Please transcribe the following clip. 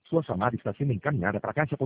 Sua chamada está sendo encaminhada para a caixa